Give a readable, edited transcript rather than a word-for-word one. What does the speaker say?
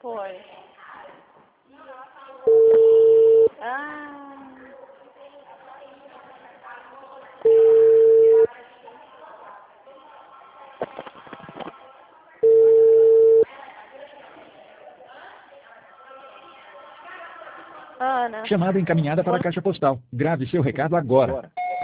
Foi. Ah. Ana. Chamada encaminhada para a caixa postal. Grave seu recado agora.